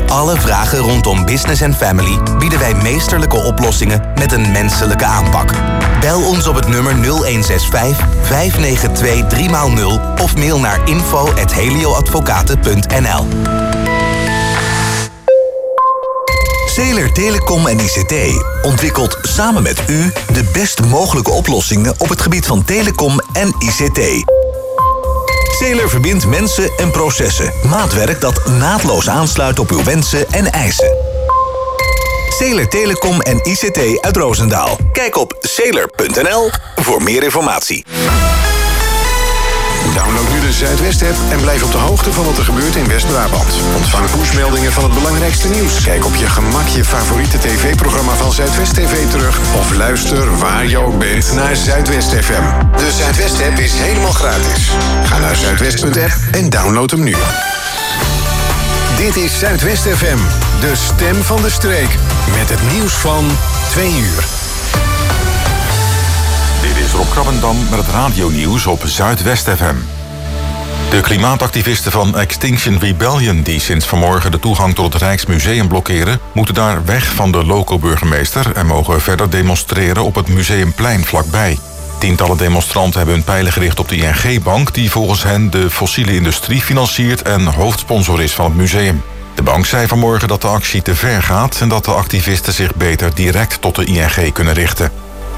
alle vragen rondom business en family bieden wij meesterlijke oplossingen met een menselijke aanpak. Bel ons op het nummer 0165 592 3x0 of mail naar info@helioadvocaten.nl. Zeeler Telecom en ICT ontwikkelt samen met u de best mogelijke oplossingen op het gebied van telecom en ICT. Zeeler verbindt mensen en processen. Maatwerk dat naadloos aansluit op uw wensen en eisen. Zeeler Telecom en ICT uit Roosendaal. Kijk op zeeler.nl voor meer informatie. Download nu de Zuidwest-app en blijf op de hoogte van wat er gebeurt in West-Brabant. Ontvang pushmeldingen van het belangrijkste nieuws. Kijk op je gemak je favoriete tv-programma van Zuidwest TV terug. Of luister waar je ook bent naar Zuidwest FM. De Zuidwest-app is helemaal gratis. Ga naar zuidwest.app en download hem nu. Dit is Zuidwest FM, de stem van de streek. Met het nieuws van 2 uur. Dit is Rob Krabbendam met het radionieuws op Zuidwest FM. De klimaatactivisten van Extinction Rebellion, die sinds vanmorgen de toegang tot het Rijksmuseum blokkeren, moeten daar weg van de loco-burgemeester en mogen verder demonstreren op het Museumplein vlakbij. Tientallen demonstranten hebben hun pijlen gericht op de ING-bank, die volgens hen de fossiele industrie financiert en hoofdsponsor is van het museum. De bank zei vanmorgen dat de actie te ver gaat en dat de activisten zich beter direct tot de ING kunnen richten.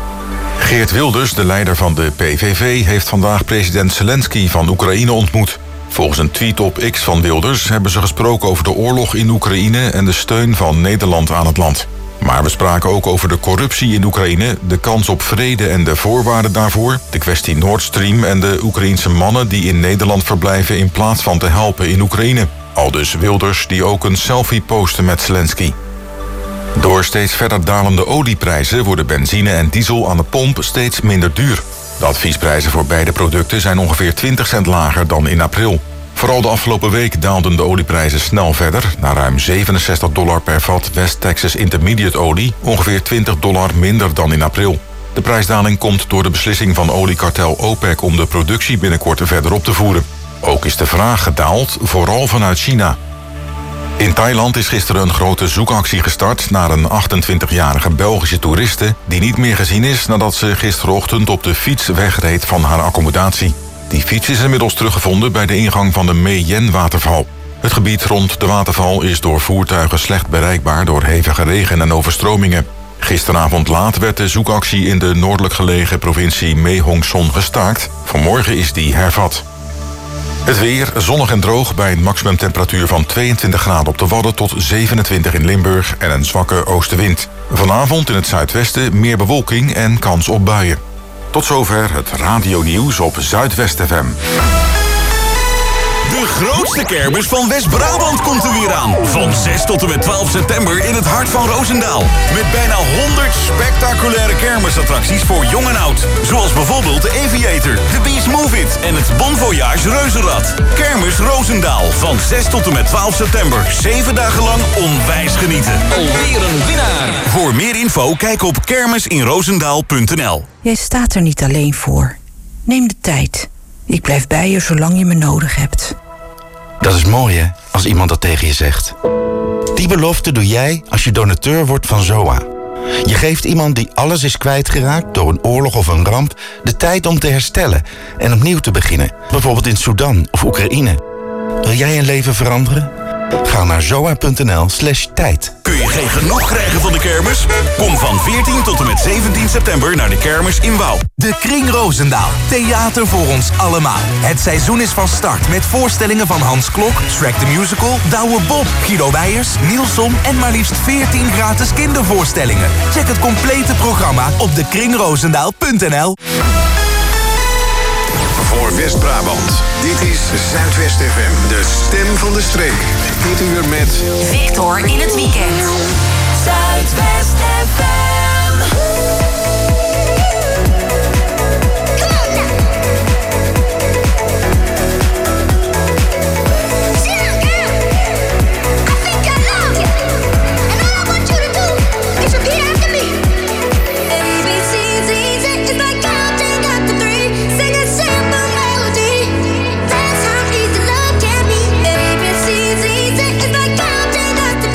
Geert Wilders, de leider van de PVV, heeft vandaag president Zelensky van Oekraïne ontmoet. Volgens een tweet op X van Wilders hebben ze gesproken over de oorlog in Oekraïne en de steun van Nederland aan het land. Maar we spraken ook over de corruptie in Oekraïne, de kans op vrede en de voorwaarden daarvoor, de kwestie Nord Stream en de Oekraïense mannen die in Nederland verblijven in plaats van te helpen in Oekraïne. Aldus Wilders, die ook een selfie postte met Zelensky. Door steeds verder dalende olieprijzen worden benzine en diesel aan de pomp steeds minder duur. De adviesprijzen voor beide producten zijn ongeveer 20 cent lager dan in april. Vooral de afgelopen week daalden de olieprijzen snel verder naar ruim $67 per vat West Texas Intermediate olie, ongeveer $20 minder dan in april. De prijsdaling komt door de beslissing van oliekartel OPEC om de productie binnenkort verder op te voeren. Ook is de vraag gedaald, vooral vanuit China. In Thailand is gisteren een grote zoekactie gestart naar een 28-jarige Belgische toeriste die niet meer gezien is nadat ze gisterochtend op de fiets wegreed van haar accommodatie. Die fiets is inmiddels teruggevonden bij de ingang van de Mae Yen waterval. Het gebied rond de waterval is door voertuigen slecht bereikbaar door hevige regen en overstromingen. Gisteravond laat werd de zoekactie in de noordelijk gelegen provincie Mae Hong Son gestaakt. Vanmorgen is die hervat. Het weer, zonnig en droog bij een maximumtemperatuur van 22 graden op de Wadden tot 27 in Limburg en een zwakke oostenwind. Vanavond in het zuidwesten meer bewolking en kans op buien. Tot zover het radionieuws op Zuidwest FM. De grootste kermis van West-Brabant komt er weer aan. Van 6 tot en met 12 september in het hart van Roosendaal. Met bijna 100 spectaculaire kermisattracties voor jong en oud. Zoals bijvoorbeeld de Aviator, de Beast Move It en het Bon Voyage Reuzenrad. Kermis Roosendaal van 6 tot en met 12 september. 7 dagen lang onwijs genieten. Alweer een winnaar. Voor meer info kijk op kermisinroosendaal.nl. Jij staat er niet alleen voor. Neem de tijd. Ik blijf bij je zolang je me nodig hebt. Dat is mooi, hè, als iemand dat tegen je zegt. Die belofte doe jij als je donateur wordt van ZOA. Je geeft iemand die alles is kwijtgeraakt door een oorlog of een ramp de tijd om te herstellen en opnieuw te beginnen. Bijvoorbeeld in Sudan of Oekraïne. Wil jij een leven veranderen? Ga naar zoa.nl/tijd. Kun je geen genoeg krijgen van de kermis? Kom van 14 tot en met 17 september naar de kermis in Wouw. De Kring Roosendaal. Theater voor ons allemaal. Het seizoen is van start met voorstellingen van Hans Klok, Shrek the Musical, Douwe Bob, Guido Weijers, Nielson en maar liefst 14 gratis kindervoorstellingen. Check het complete programma op dekringroosendaal.nl. Voor West-Brabant. Dit is Zuidwest FM, de stem van de streek. Dit uur met Victor in het weekend. Zuidwest FM. It's like counting up to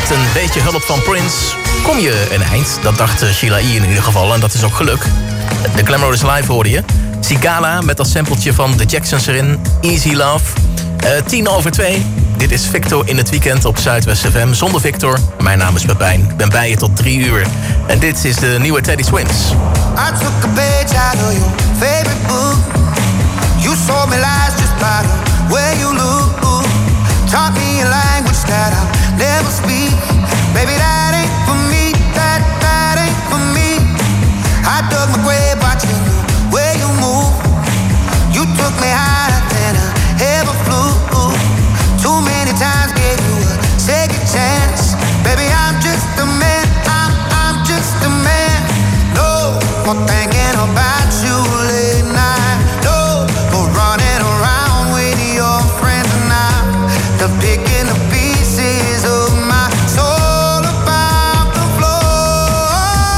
Met een beetje hulp van Prince kom je een eind. Dat dacht Sheila E. in ieder geval. En dat is ook geluk. De Glamorous Live hoorde je. Sigala met dat sampletje van The Jacksons erin. Easy Love. 1:10. Dit is Victor in het weekend op Zuidwest FM. Zonder Victor. Mijn naam is Pepijn. Ik ben bij je tot 3 uur. En dit is de nieuwe Teddy Swims. I took a page out of your favorite book. You sold me lies just by the way you look. Taught me a language that I'll never speak. Baby, that ain't for me. That ain't for me. I dug my grave watching the way you move. You took me higher than I ever flew. Too many times gave you a second chance. Baby, I'm just a man. I'm just a man. No more thinking about you late night. No more running around with your friends and I'm picking the pieces of my soul about the floor.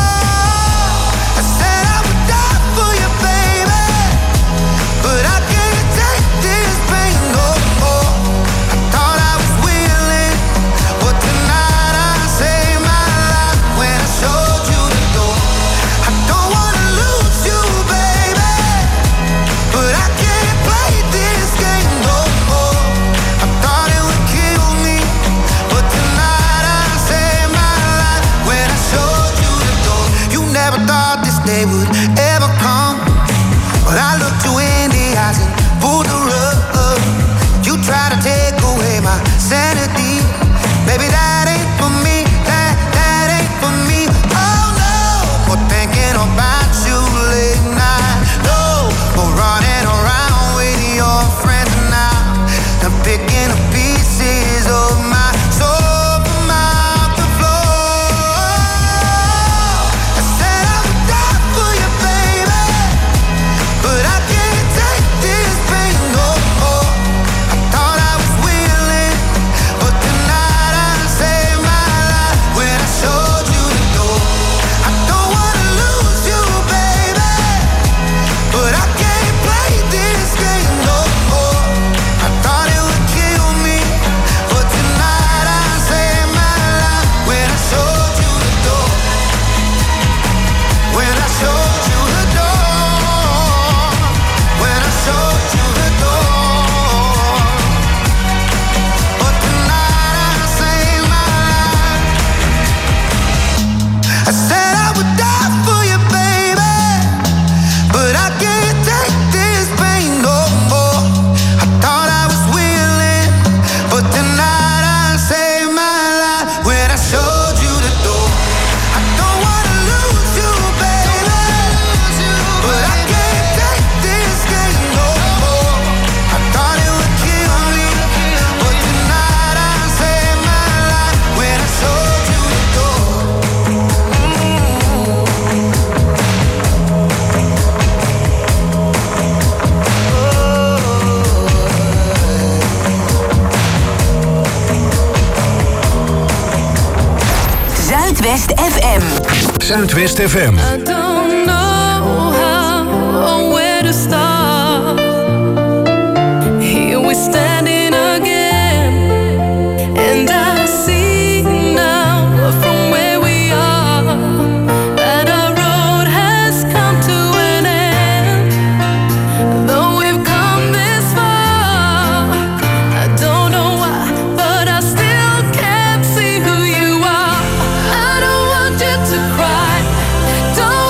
I said I would die for you, baby, but I can't take this pain no more. I thought I was willing, but tonight I saved my life when I showed you the door. I don't wanna lose you, baby, but I can't play this game no more. I thought it would kill me, but tonight I saved my life when I showed you the door. You never thought this day would ever come, but I looked you in the eyes and pulled the rug. You tried to take away my sanity. Baby, that ain't for me. That ain't for me. Oh no, more thinking about you late night. No more running around with your friends now. I'm picking up pieces of my soul from out the floor. I said I would die for you, baby, but I can't take this pain no more. I thought I was willing, but tonight I saved my life when I showed you the door. I don't wanna lose you, baby, but I can't play this game no more. I thought it would kill me, but tonight I saved my life when I showed you the door. When I showed you the door. When I showed you the door. But tonight I saved my life. I said I would die for you, baby, but I can't take this pain no more. I thought I was willing, but tonight I saved my life when I showed you the door. I don't wanna lose you, baby, but I can't take this game no more. I thought it would kill me, but tonight I saved my life when I showed you the door. Zuidwest FM. Zuidwest FM. I don't know how or where to start. Here we're standing again, and I see now from where we are that our road has come to an end. Though we've come this far, I don't know why, but I still can't see who you are. I don't want you to cry. Don't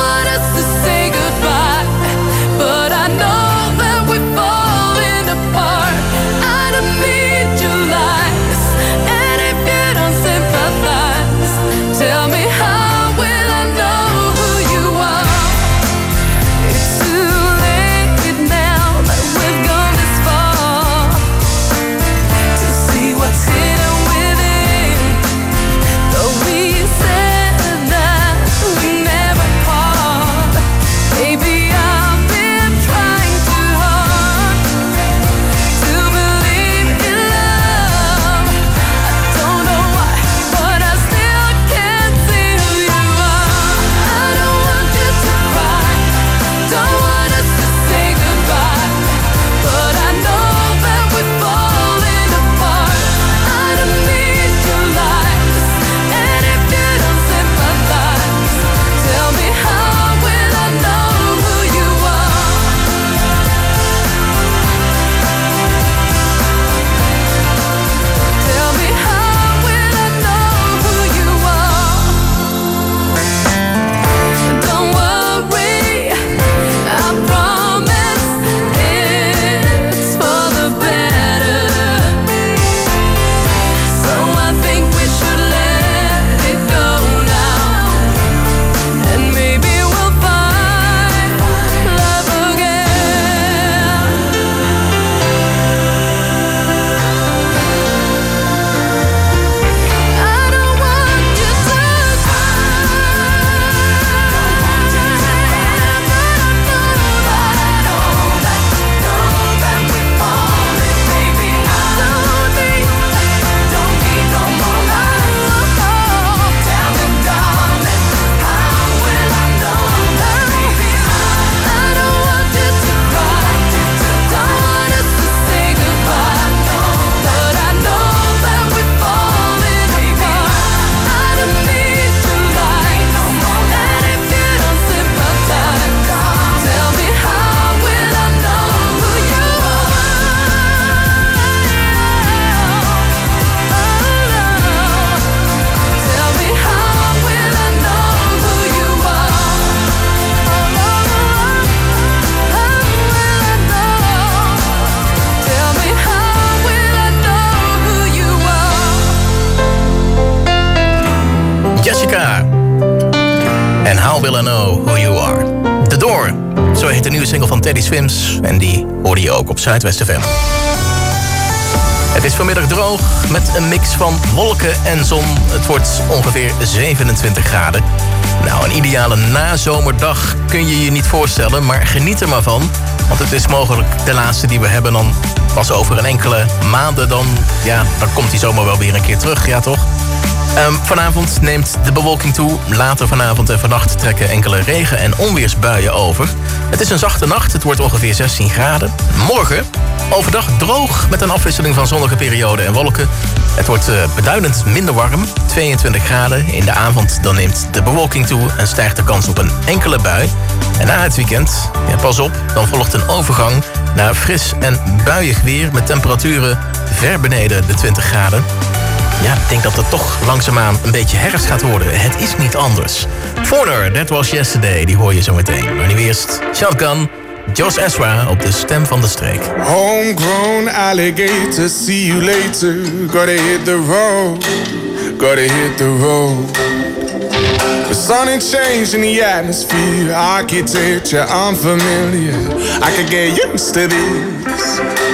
All I Know Who You Are. The Door, zo heet de nieuwe single van Teddy Swims. En die hoorde je ook op Zuidwest FM. Het is vanmiddag droog met een mix van wolken en zon. Het wordt ongeveer 27 graden. Nou, een ideale nazomerdag kun je je niet voorstellen, maar geniet er maar van. Want het is mogelijk de laatste die we hebben. Dan pas over een enkele maanden, dan komt die zomer wel weer een keer terug, ja toch? Vanavond neemt de bewolking toe. Later vanavond en vannacht trekken enkele regen- en onweersbuien over. Het is een zachte nacht, het wordt ongeveer 16 graden. Morgen overdag droog met een afwisseling van zonnige perioden en wolken. Het wordt beduidend minder warm, 22 graden. In de avond dan neemt de bewolking toe en stijgt de kans op een enkele bui. En na het weekend, pas op, dan volgt een overgang naar fris en buiig weer met temperaturen ver beneden de 20 graden. Ja, ik denk dat het toch langzaamaan een beetje herfst gaat worden. Het is niet anders. Foreigner, That Was Yesterday, die hoor je zo meteen. Maar nu eerst Shotgun, Josh Ezra op de stem van de streek. Homegrown alligator, see you later. Gotta hit the road, gotta hit the road. The sun ain't changing the atmosphere. Architecture unfamiliar. I could get used to this.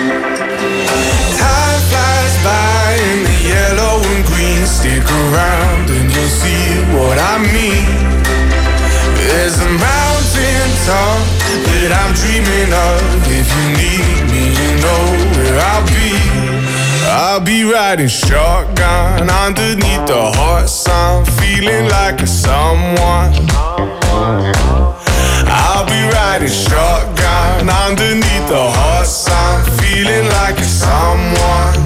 Time flies by in the yellow and green. Stick around and you'll see what I mean. There's a mountain top that I'm dreaming of. If you need me, you know where I'll be. I'll be riding shotgun underneath the hot sun, feeling like a someone. I'll be riding shotgun underneath the hot sun, feeling like a someone.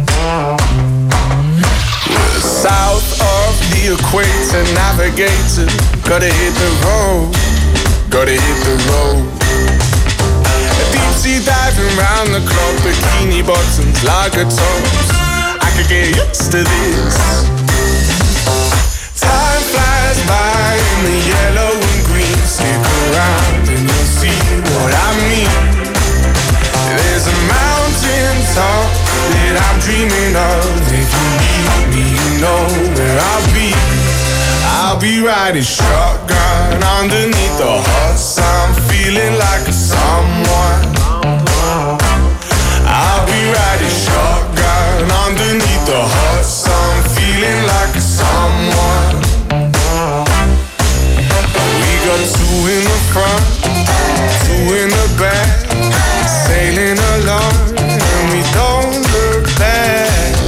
South of the equator, navigator, gotta hit the road, gotta hit the road. Deep sea diving round the clock, bikini bottoms, lager tops. I could get used to this. Time flies by in the yellow and green. Stick around and you'll see what I mean. There's a mountain top that I'm dreaming of. If you need me, you know where I'll be. I'll be riding shotgun underneath the hot sun, feeling like a someone. I'll be riding shotgun underneath the hot sun, feeling like a someone. We got two in the front, two in the back, sailing along and we don't look back.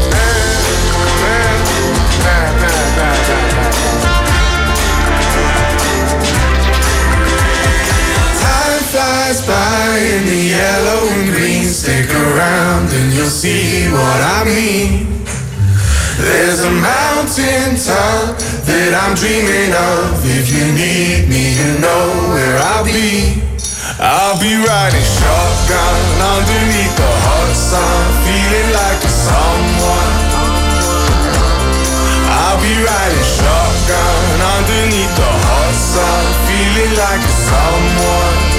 Flies by in the yellow and green. Stick around and you'll see what I mean. There's a mountain top that I'm dreaming of. If you need me, you know where I'll be. I'll be riding shotgun underneath the hot sun, feeling like a someone. I'll be riding shotgun underneath the hot sun, feeling like a someone.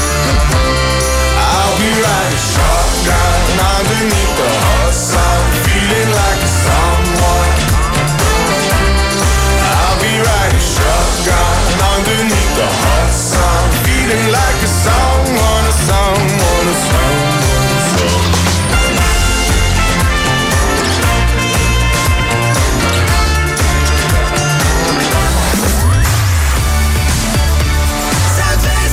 I'll be riding shotgun underneath the hot sun, feeling like a someone. I'll be riding shotgun underneath the hot sun, feeling like a someone, a someone, a someone, a someone. Southwest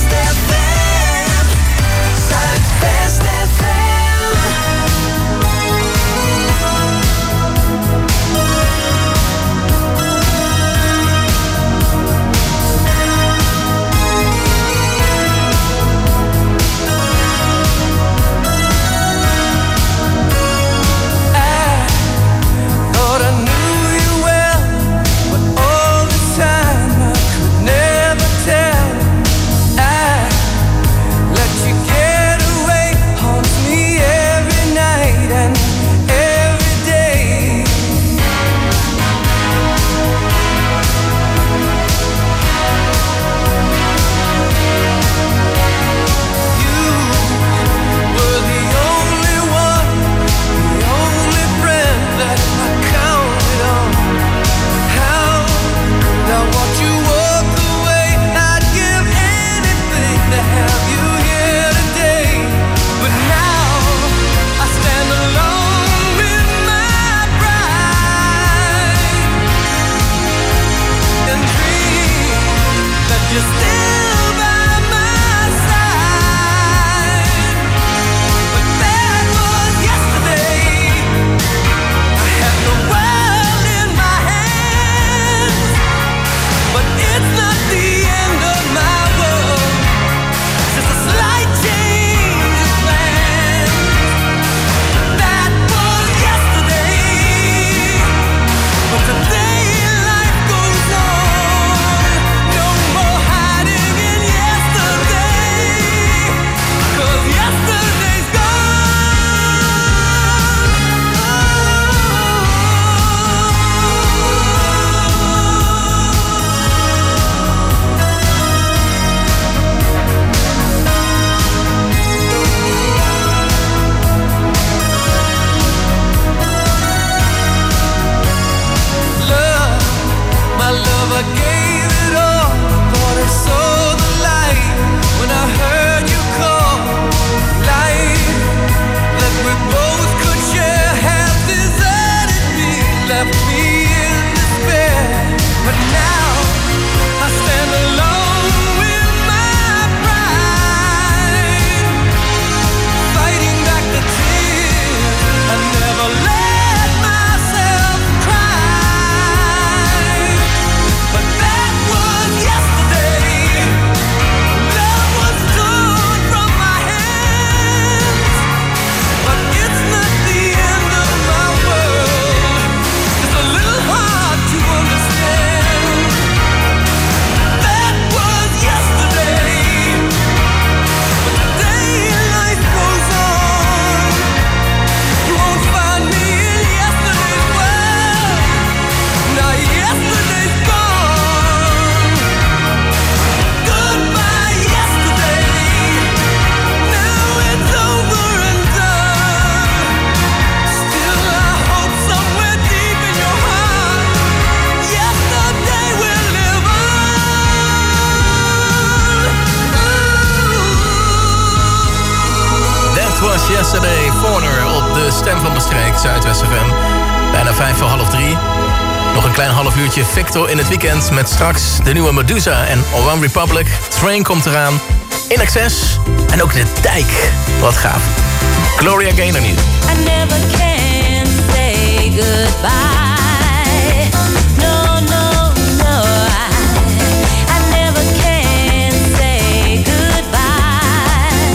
Yesterday, Foreigner op de stem van de streek, Zuidwest FM. Bijna 2:55. Nog een klein half uurtje Victor in het weekend met straks de nieuwe Medusa en One Republic. Train komt eraan, In Excess en ook de Dijk. Wat gaaf. Gloria Gaynor nu. I never can say goodbye. No, no, no. I never can say goodbye.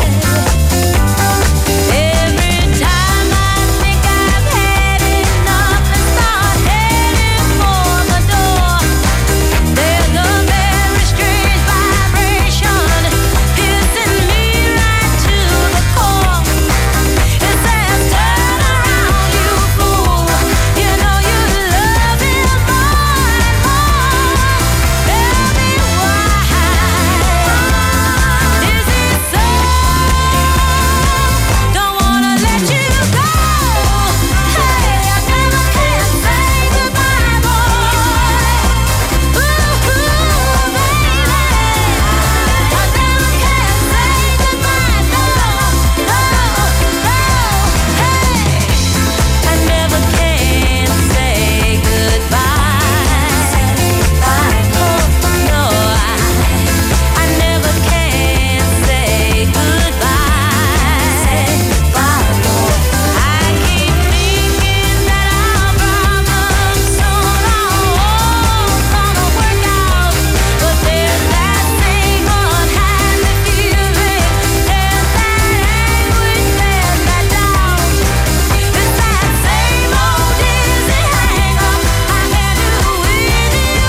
Every time I think I've had enough and start heading for the door, there's a very strange vibration piercing me right to the core. It says turn around, you fool. You know you love him more and more. Tell me why. Is it so? Don't wanna let you go. Hey, I never can say goodbye, boy. Ooh, baby. I never can say goodbye, no, no, no. Hey, I never can say goodbye. No, no, I never can say goodbye. I keep thinking that our problems soon all gonna work out, but there's that same unhappy feeling, there's that anguish, there's that doubt. It's that same old dizzy hang-up I had to with you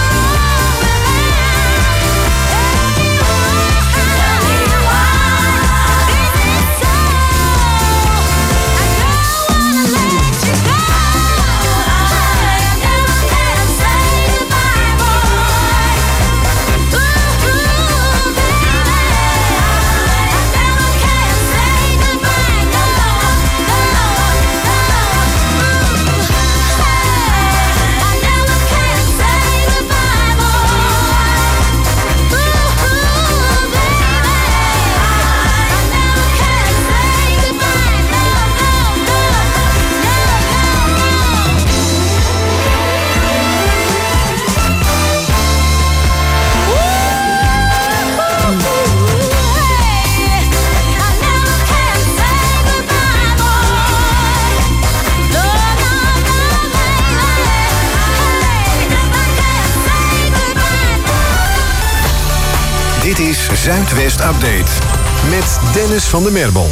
Dit is Zuidwest Update met Dennis van der Merbel.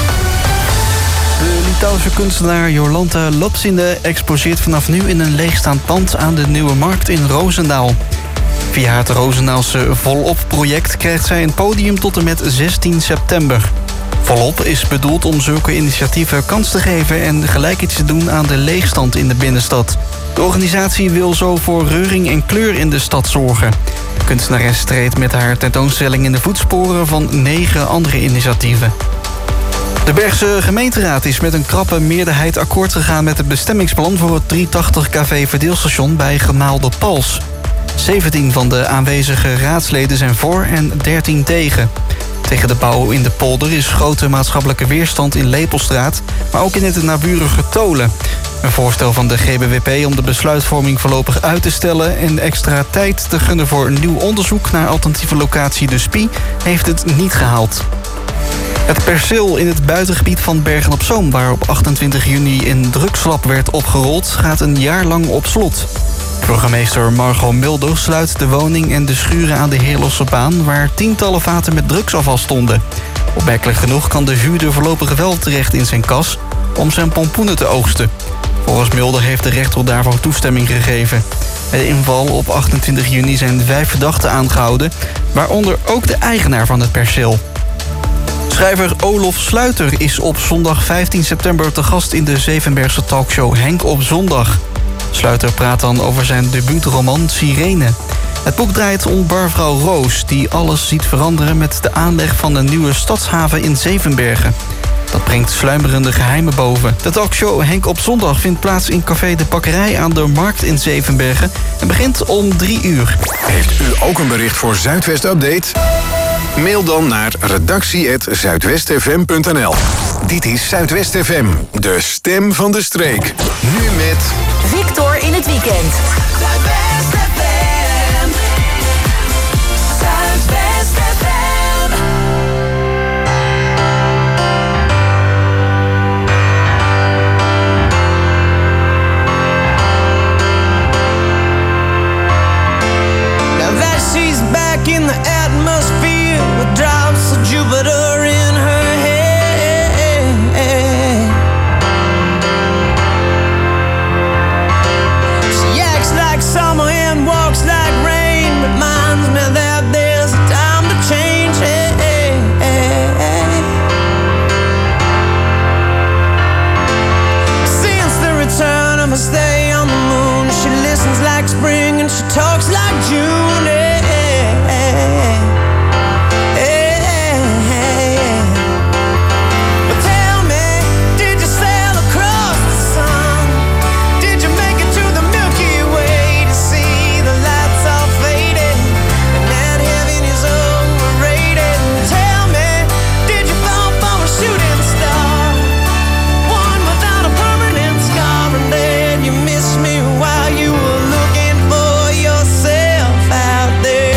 De Litouwse kunstenaar Jolanta Lopsinde exposeert vanaf nu in een leegstaand pand aan de Nieuwe Markt in Roosendaal. Via het Roosendaalse Volop-project krijgt zij een podium tot en met 16 september. Volop is bedoeld om zulke initiatieven kans te geven en gelijk iets te doen aan de leegstand in de binnenstad. De organisatie wil zo voor reuring en kleur in de stad zorgen. De kunstenares treedt met haar tentoonstelling in de voetsporen van 9 andere initiatieven. De Bergse gemeenteraad is met een krappe meerderheid akkoord gegaan met het bestemmingsplan voor het 380 kV verdeelstation bij Gemaalde-Pals. 17 van de aanwezige raadsleden zijn voor en 13 tegen. Tegen de bouw in de polder is grote maatschappelijke weerstand in Lepelstraat, maar ook in het naburige Tolen. Een voorstel van de GBWP om de besluitvorming voorlopig uit te stellen en extra tijd te gunnen voor een nieuw onderzoek naar alternatieve locatie De Spie heeft het niet gehaald. Het perceel in het buitengebied van Bergen-op-Zoom, waar op 28 juni een drugslab werd opgerold, gaat een jaar lang op slot. Burgemeester Margot Mulder sluit de woning en de schuren aan de Heerlossebaan, waar tientallen vaten met drugsafval stonden. Opmerkelijk genoeg kan de huurder voorlopig wel terecht in zijn kas om zijn pompoenen te oogsten. Volgens Mulder heeft de rechter daarvoor toestemming gegeven. Bij de inval op 28 juni zijn 5 verdachten aangehouden, waaronder ook de eigenaar van het perceel. Schrijver Olof Sluiter is op zondag 15 september te gast in de Zevenbergse talkshow Henk op Zondag. Sluiter praat dan over zijn debuutroman Sirene. Het boek draait om barvrouw Roos, die alles ziet veranderen met de aanleg van een nieuwe stadshaven in Zevenbergen. Dat brengt sluimerende geheimen boven. De talkshow Henk op Zondag vindt plaats in Café de Bakkerij aan de Markt in Zevenbergen en begint om 3 uur. Heeft u ook een bericht voor Zuidwest Update? Mail dan naar redactie@zuidwestfm.nl. Dit is Zuidwest FM, de stem van de streek. Nu met Victor in het weekend. Zuidwest FM. Zuidwest FM. Now that she's back in the atmosphere with drops of Jupiter in her head. She acts like summer and walks like rain. Reminds me that there's a time to change. Since the return of her stay on the moon, she listens like spring and she talks like June. But tell me, did you sail across the sun? Did you make it to the Milky Way to see the lights all faded and that heaven is overrated? Tell me, did you fall for a shooting star, one without a permanent scar, and then you missed me while you were looking for yourself out there?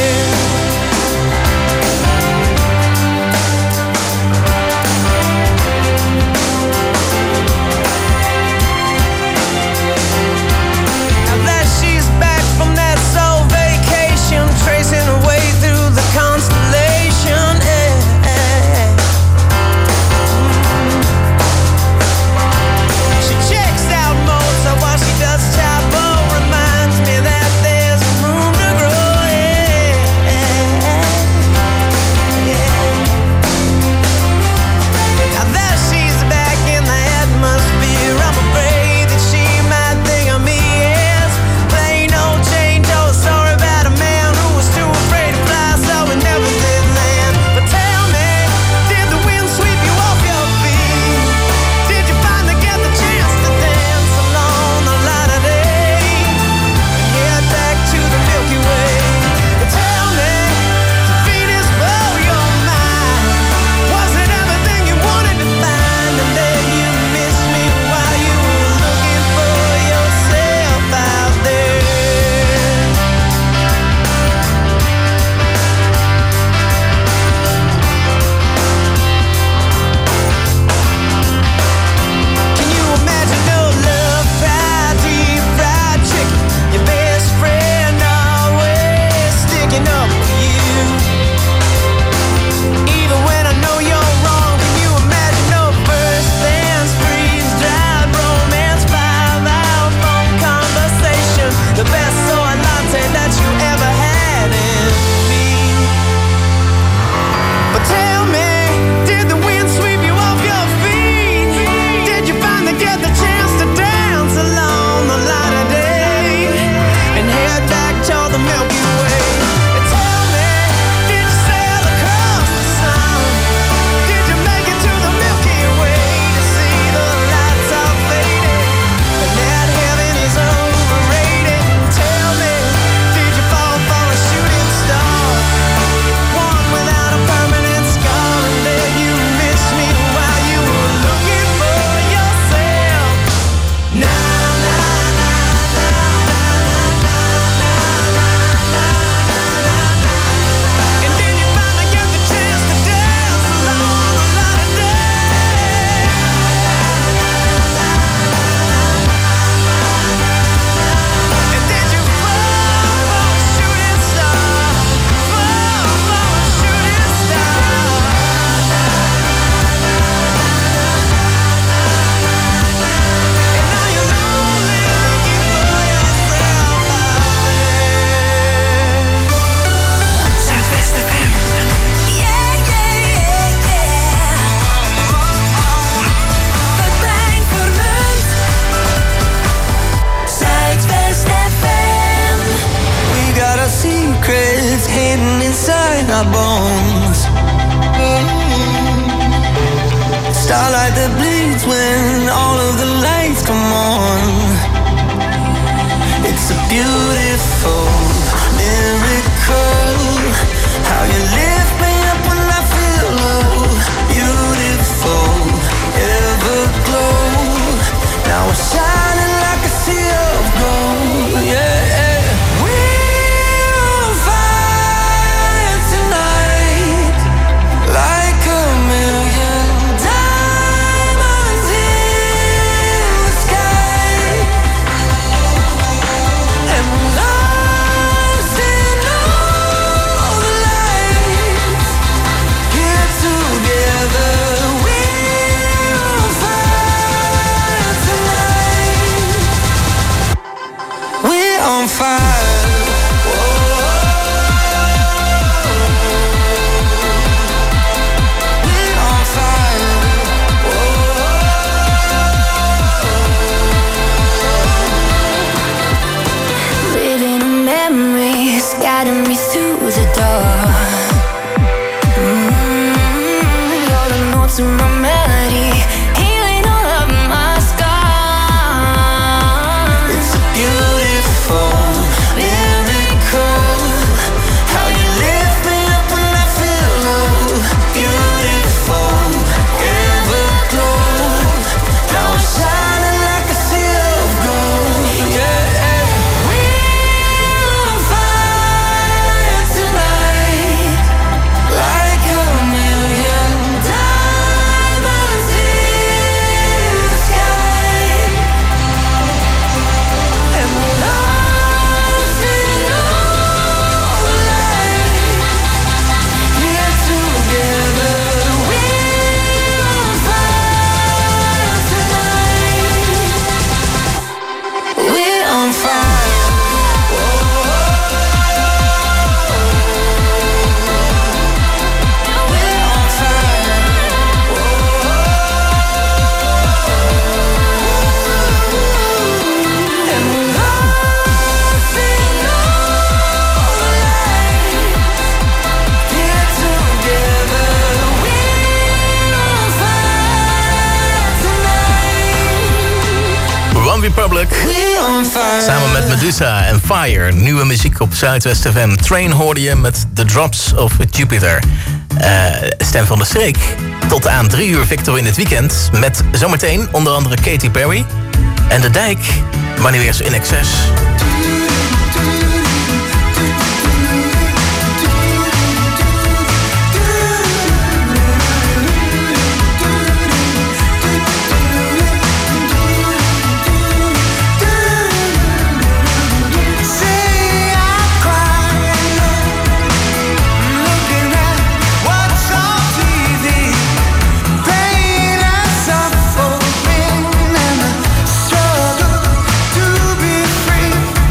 Now that she's back from that soul vacation, tracing her way through the constellation. She checks out Mozart while she does Chapo. Reminds me that there's room to grow. Now that she's back in the atmosphere, I'm afraid that she might think of me as plain old Jane Doe. Sorry about a man who was too afraid to fly, so he never did land. But tell me, did the wind sweep you off your feet? Did you finally get the chance to dance along the light of day and head back to the Milky Way? But tell me, did Venus blow your mind? Was it everything you wanted to find, and then you missed me while you were looking for yourself out there? Can you imagine no love, fried deep fried chicken? Your best friend always sticking up for you, even when I know you're wrong. Can you imagine no first dance, freeze-dried romance, 5-hour phone conversation, the best soy latte that you ever had in me? But tell me, did the wind sweep you off your feet? Did you finally get the chance to dance along the light of day and head back toward the Milky Way? And tell me, did you sail across the sun? Did you make it to the Milky Way to see the lights all faded and that heaven is overrated? Tell me, did you fall for a shooting star, one without a permanent scar, and then you missed me while you were looking for yourself? Na na na na na na na na. And then you finally get the chance to dance along the light of day. And did you fall for a shooting star, fall for a shooting star? And now you're lonely looking for yourself out there. Zuidwest FM. Yeah, yeah, yeah, yeah. Martijn Vermunt. Zuidwest FM. We got our secrets hidden inside our bones. Starlight that bleeds when all of the lights come on. It's a beautiful miracle how you live. Now we're shining like a sea of gold. Yeah, we're on fire tonight, like a million diamonds in the sky. And we're lost in all the lights, here together. We're on fire tonight. We're on fire. Living in memories, guiding me through the dark. You're the notes in my melody, healing all of my scars. It's a beautiful miracle, how you lift me up when I feel low. Beautiful, everglow. Now we're shining like a sea of gold. Yeah, we're on fire tonight, like a million diamonds in the sky. And we're lost in all the lights, here together. We're on fire tonight. We're on fire. One Republic. Samen met Medusa en Fire. Nieuwe muziek op Zuidwest FM. Train hoorde je met The Drops of Jupiter. Stem van de Streek. Tot aan 3 uur Victor in het weekend. Met zometeen onder andere Katy Perry. En De Dijk. Maar nu eerst In Excess. Suffering and the struggle to be free.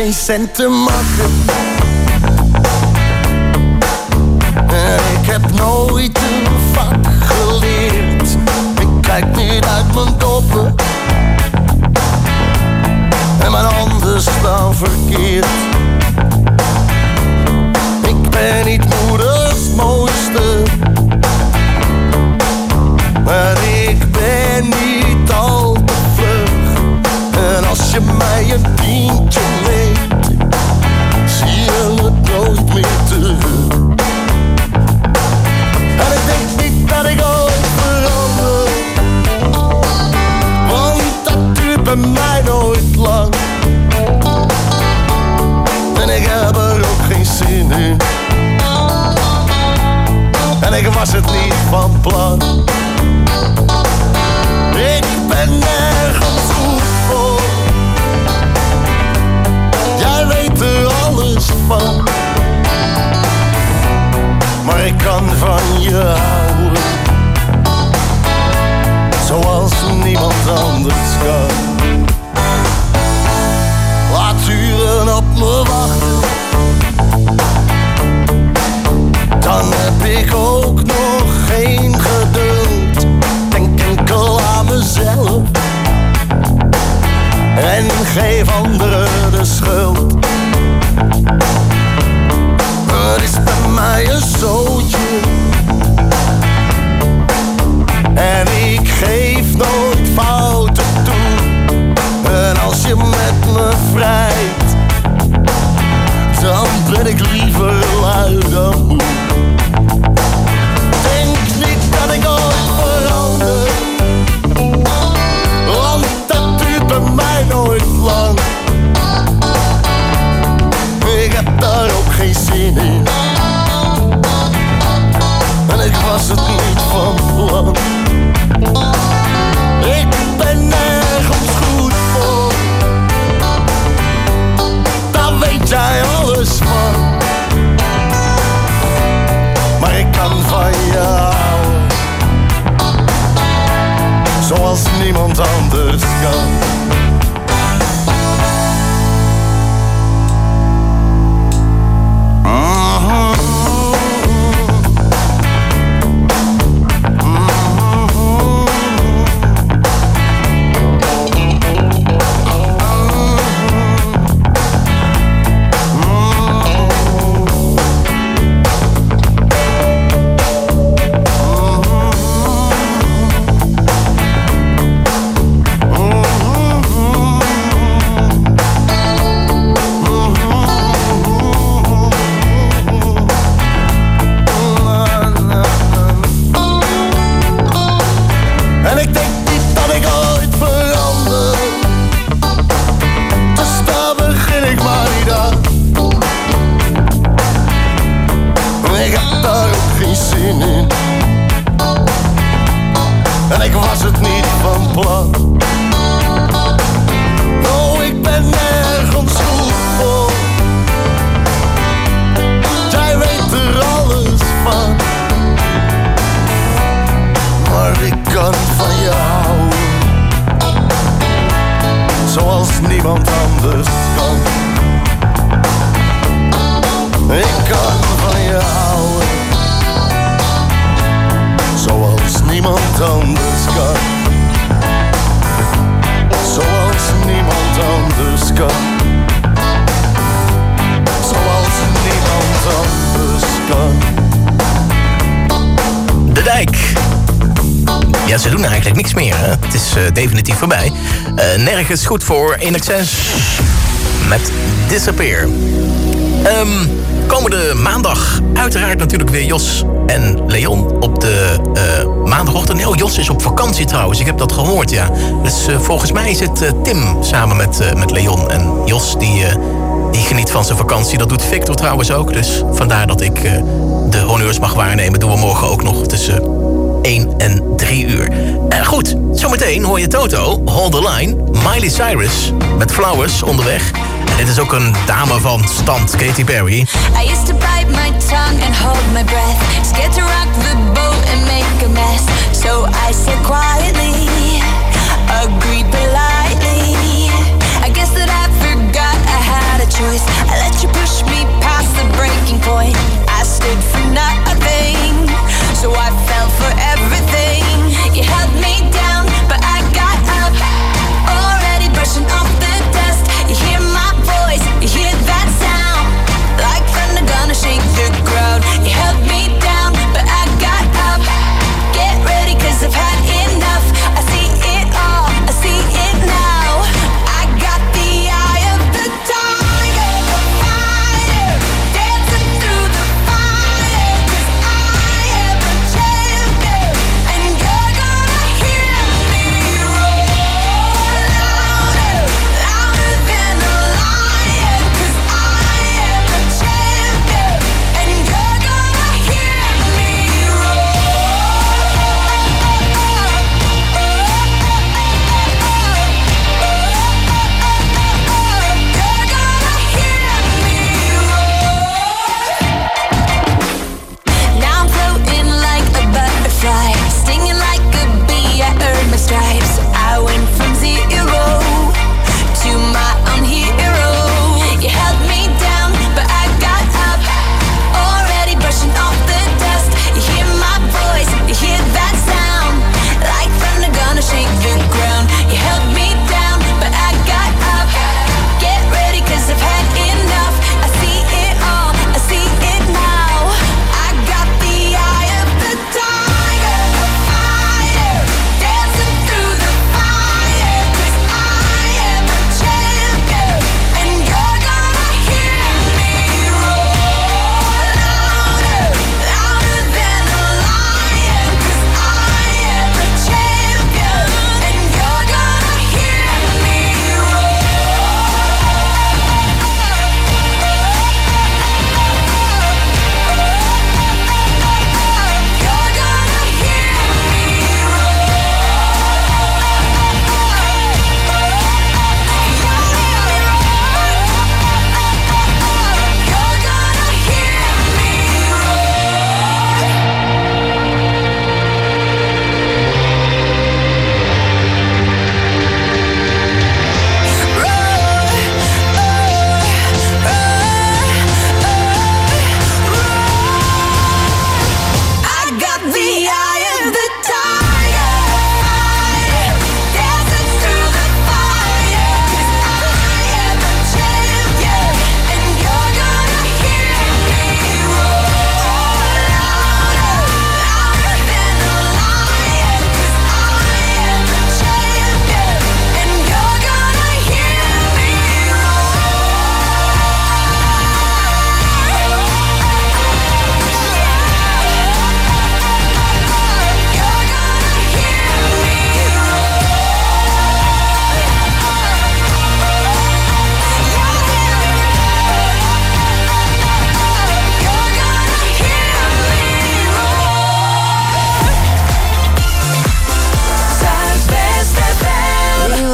geen cent te maken. En ik heb nooit een vak geleerd. Ik kijk niet uit mijn doppen. En mijn handen staan verkeerd. Ik ben niet moeders mooiste. Maar ik ben niet al te vlug. En als je mij een tientje leent, zie je het nooit meer terug. En ik denk niet dat ik ooit verander, want dat duurt bij mij nooit lang. En ik heb er ook geen zin in. En ik was het niet van plan. Ik ben nergens goed voor. Jij weet er alles van. Maar ik kan van je houden, zoals niemand anders kan. Laat uren op me wachten, dan heb ik ook nog geen geduld. Denk enkel aan mezelf en geef anderen de schuld. Het is bij mij een zootje en ik geef nooit fouten toe. En als je met me vrijt, dan ben ik liever lui dan moe. Denk niet dat ik ooit verander, want dat duurt bij mij nooit lang. Ik heb daar ook geen zin in. En ik was het niet van plan. Ik ben nergens goed voor. Daar weet jij alles van. Maar ik kan van je houden, zoals niemand anders kan. Ja, ze doen eigenlijk niks meer. Hè? Het is definitief voorbij. Nergens goed voor In Excess met Disappear. Komende maandag uiteraard natuurlijk weer Jos en Leon op de maandagochtend. Oh, Jos is op vakantie trouwens, ik heb dat gehoord, ja. Dus volgens mij is het Tim samen met Leon. En Jos die geniet van zijn vakantie. Dat doet Victor trouwens ook. Dus vandaar dat ik de honneurs mag waarnemen. Doen we morgen ook nog tussen 1 en 3 uur. Goed, zometeen hoor je Toto, Hold the Line, Miley Cyrus met Flowers onderweg. En dit is ook een dame van stand, Katy Perry. I used to bite my tongue and hold my breath, scared to rock the boat and make a mess. So I said quietly, agreed politely. I guess that I forgot I had a choice.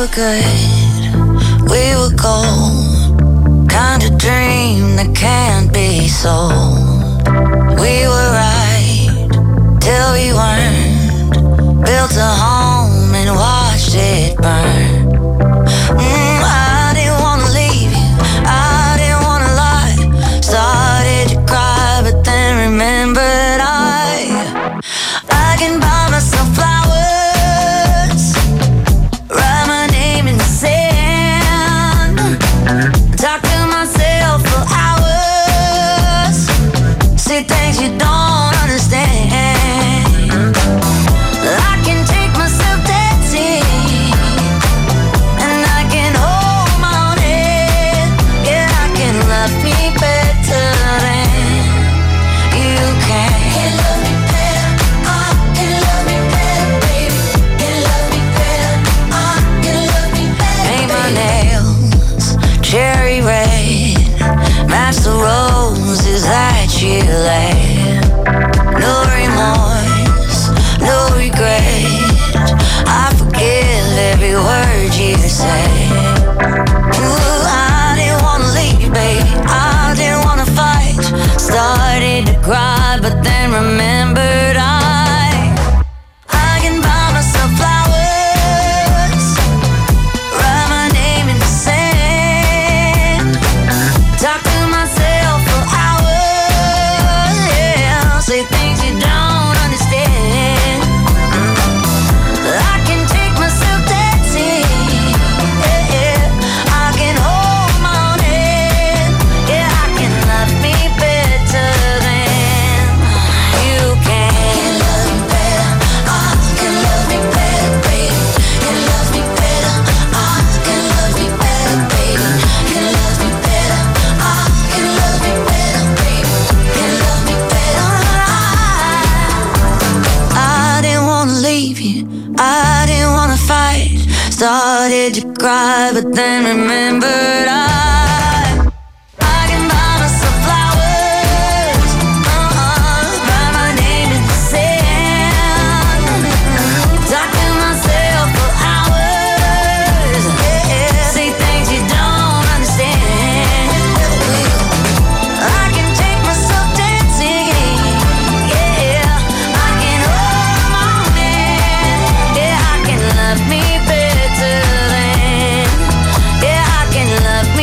were good, we were gold. Kind of dream that can't be sold. We were right till we weren't. Built a home and watched it burn. I didn't wanna leave you, I didn't wanna lie. Started to cry, but then remembered I can buy myself flowers, write my name in the sand, talk to myself for hours, say things you don't understand. I can take myself dancing, and I can hold my own head. Yeah, I can love me better than you can. Can love me better, can love me better, baby. Can love me better, can love me better. Paint my nails cherry red, match the roses that you laid. No remorse, no regret. I forgive every word you say. Ooh, I didn't wanna leave, babe. I didn't wanna fight. Started to cry, but then remembered I can buy myself flowers, write my name in the sand, talk to myself for hours, yeah, say things you don't understand. I can take myself dancing, yeah, I can hold my own head, yeah, I can love me better than you can. Can love me better, can love me better, baby. Can love me better, can love me better, baby. Can love me better, can love me better, baby. Can love me better. I didn't wanna leave you, I didn't wanna fight. Started to cry, but then remembered I can buy myself flowers, write my name in the sand, talk to myself for hours, yeah, say things you don't understand. I can take myself dancing, yeah, I can hold my own hand, yeah, I can love me better than, yeah, I can love me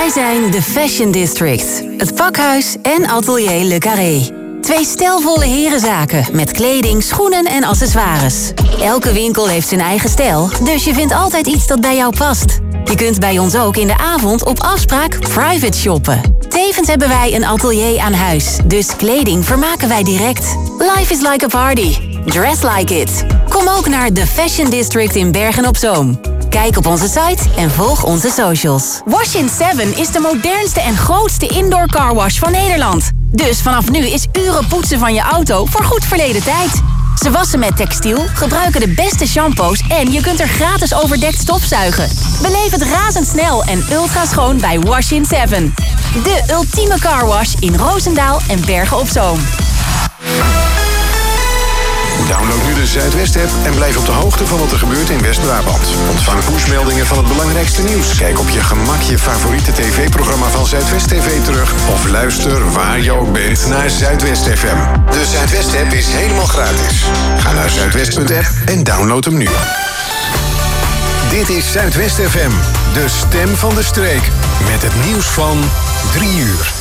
Wij zijn de Fashion District, het pakhuis en atelier Le Carré. 2 stijlvolle herenzaken met kleding, schoenen en accessoires. Elke winkel heeft zijn eigen stijl, dus je vindt altijd iets dat bij jou past. Je kunt bij ons ook in de avond op afspraak private shoppen. Tevens hebben wij een atelier aan huis, dus kleding vermaken wij direct. Life is like a party. Dress like it. Kom ook naar The Fashion District in Bergen-op-Zoom. Kijk op onze site en volg onze socials. Wash in 7 is de modernste en grootste indoor carwash van Nederland. Dus vanaf nu is uren poetsen van je auto voor goed verleden tijd. Ze wassen met textiel, gebruiken de beste shampoos en je kunt er gratis overdekt stofzuigen. Beleef het razendsnel en ultra schoon bij Wash in 7. De ultieme carwash in Roosendaal en Bergen-op-Zoom. Download nu de Zuidwest-app en blijf op de hoogte van wat er gebeurt in West-Brabant. Ontvang pushmeldingen van het belangrijkste nieuws. Kijk op je gemak je favoriete tv-programma van Zuidwest TV terug. Of luister waar je ook bent naar Zuidwest FM. De Zuidwest-app is helemaal gratis. Ga naar zuidwest.app en download hem nu. Dit is Zuidwest FM, de stem van de streek. Met het nieuws van 3 uur.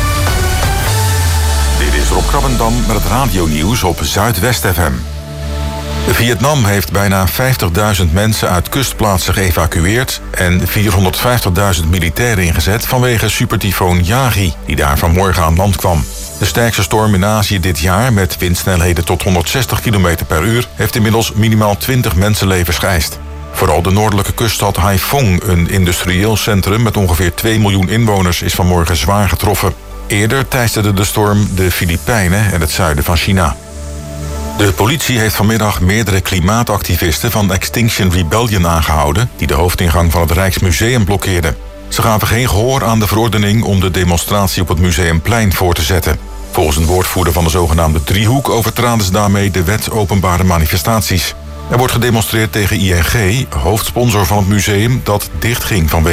Dit is Rob Krabbendam met het radionieuws op Zuidwest FM. Vietnam heeft bijna 50.000 mensen uit kustplaatsen geëvacueerd en 450.000 militairen ingezet vanwege supertyfoon Yagi, die daar vanmorgen aan land kwam. De sterkste storm in Azië dit jaar, met windsnelheden tot 160 km per uur, heeft inmiddels minimaal 20 mensenlevens geëist. Vooral de noordelijke kuststad Haiphong, een industrieel centrum met ongeveer 2 miljoen inwoners, is vanmorgen zwaar getroffen. Eerder teisterde de storm de Filipijnen en het zuiden van China. De politie heeft vanmiddag meerdere klimaatactivisten van Extinction Rebellion aangehouden, die de hoofdingang van het Rijksmuseum blokkeerden. Ze gaven geen gehoor aan de verordening om de demonstratie op het Museumplein voor te zetten. Volgens een woordvoerder van de zogenaamde Driehoek overtraden ze daarmee de wet openbare manifestaties. Er wordt gedemonstreerd tegen ING, hoofdsponsor van het museum, dat dichtging vanwege